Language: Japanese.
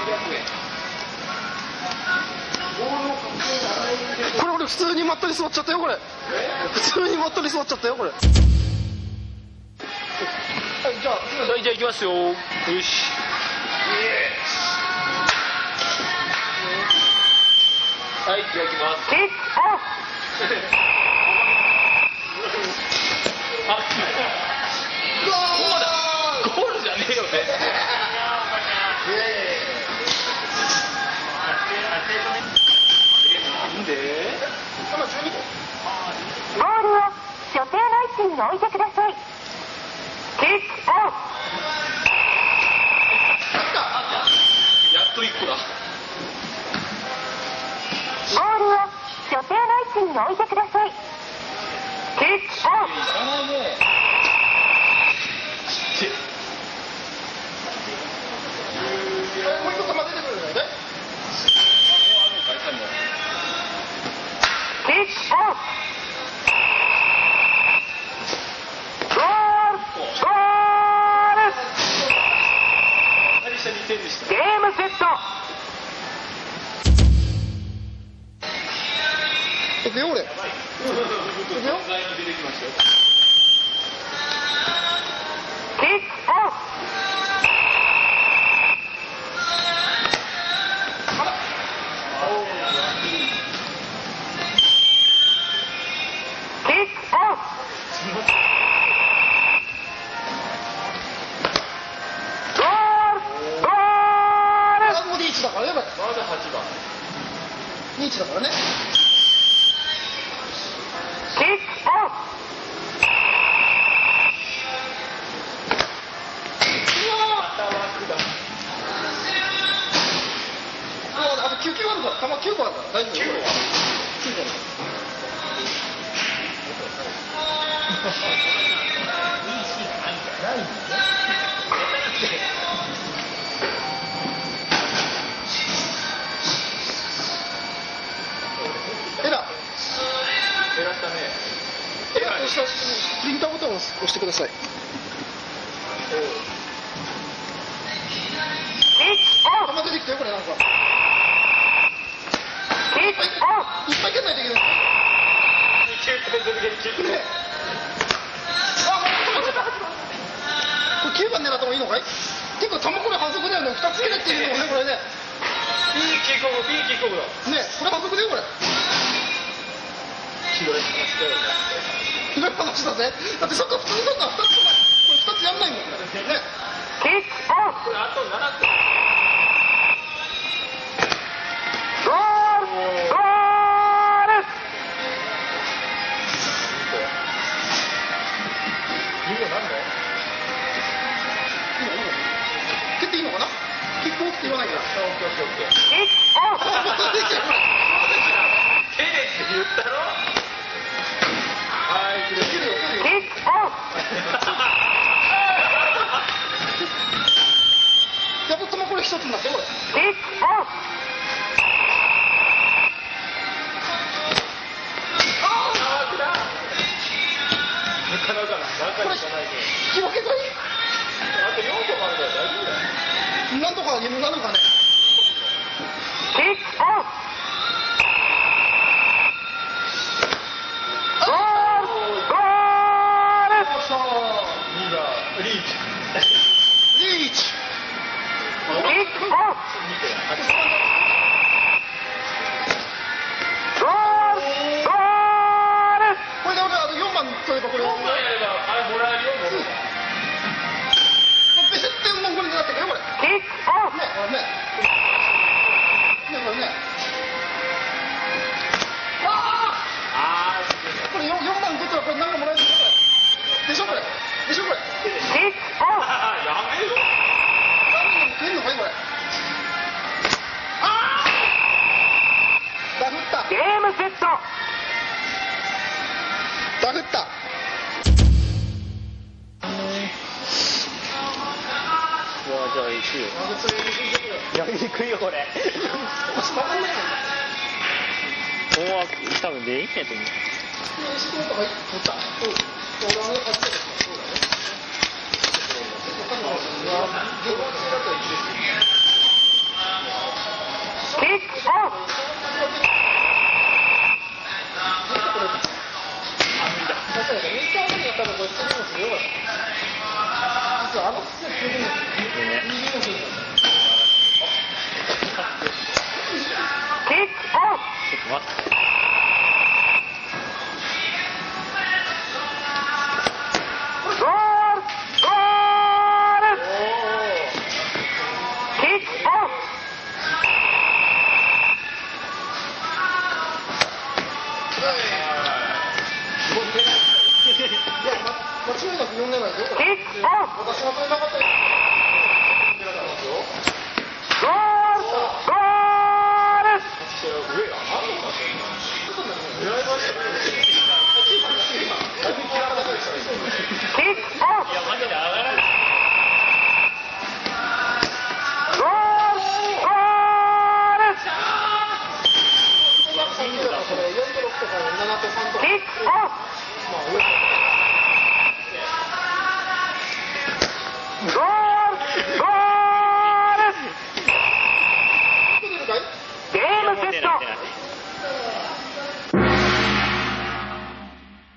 これ俺普通にマットに座っちゃったよこれ。普通にマットに座っちゃったよこれ。はいじゃあ行きますよ。よし。はいじゃあ行きます。キックオフ。ゴールじゃねえよね。なんで？ ボールを所定の位置に置いてください。キックオフ。 やっと1個だ。 ボールを所定の位置に置いてください。キックオフ。 もう一個球出てくるんだよね。 キックオフ。ゴール。ゲームセット。 いくよ俺。いくよ。 キックオフ。キックオフ。ゴール。 ここで1だからね。まだ8番。2-1だからね。 キックオフ。 あと9球あるから、球9個あるから大丈夫。9個ある。エラーしたね。エラーしたプリンターボタンを押してください。 キックオフ。 球出てきたよこれなんか。 キックオフ。 いっぱい蹴んないといけない。これ9番狙った方がいいのかい？結構球これ反則だよね。2つ蹴れっていうのもねこれね。いいキックオフだ。ねこれ反則だよこれ。ひどい話だぜ。だってそっか普通だったら2つとかこれ2つやんないもんね。 キックオフ。 これあと7個。 ゴール。 蹴っていいのかな？キックオフって言わないから。 キックオフ。 蹴れって言ったろ？はい、蹴るよ。 キックオフ。 やっとこれ一つになってこれ。 キックオフ。 これ引き分けかい？あと4個もあるから大丈夫だよ。なんとかなるかね。 キックオフ。ゴール。 リーチ。 キックオフ。ゴール。 これで俺4番取ればこれ。4番やればあれもらえるよ。ベセってもうこれになってるよこれ。 キックオフ。 ねこれね。これね。これ4番取ったらこれ何かもらえるでしょこれ。でしょこれ。 キックオフ。 やめろ。何人も食えんのかいこれ。ダフった。 ゲームセット。 ダフった。 じゃあ行くよ。やりにくいよこれ。このまま多分でいいんやと思う。 キックオフ。ゴールゴール。ゲームセット。